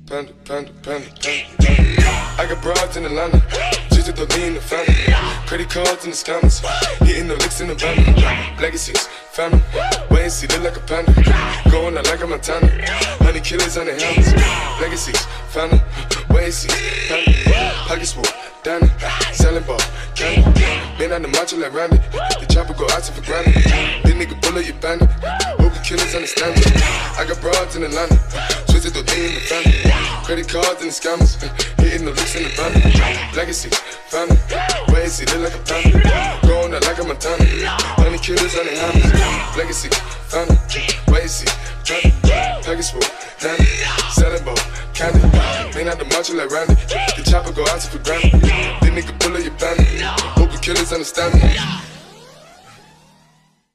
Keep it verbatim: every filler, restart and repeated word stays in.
Panda, panda, panda, panda. I got broads in Atlanta, just to lean the family. Credit cards in the scammers, hitting the licks in the van. Legacies, family, wait and see, look like a panda. Going out like a Montana, honey killers on the helmets. Legacies, family, wait and see, panda. Pockets full, Danny, selling ball, candy. Man on the macho like Randy, the chopper go out for granted. This nigga bullet, you bandit. Hope the killers understand it. I got broads in Atlanta, twisted the lean in the family. Credit cards and the scammers, hitting the licks in the van. Legacy, family, wait and see, look like a panda. Going out like a Montana, honey killers on the hammers. Legacy, family, wait and see, panda. Package full, Danny, selling ball, candy. Man out the macho like Randy, the chopper go out for granted. This nigga bullet, you bandit. Hope the killers understand me.